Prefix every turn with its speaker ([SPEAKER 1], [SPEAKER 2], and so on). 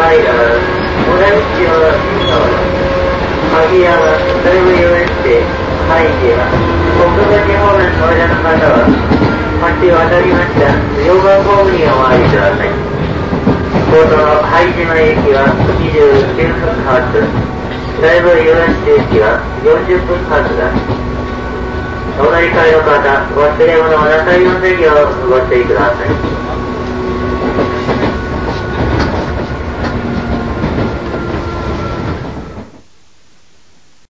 [SPEAKER 1] 間、小田口を萩山、だいぶ言われて、はいでは、国分寺方面のお間の方は、橋を渡りました。4番ホームにお回りください。コートの拝島駅は29分発、だいぶ言われて駅は40分発だ。お乗り換えの方、ご忘れ物をなさいませんようご注意ください。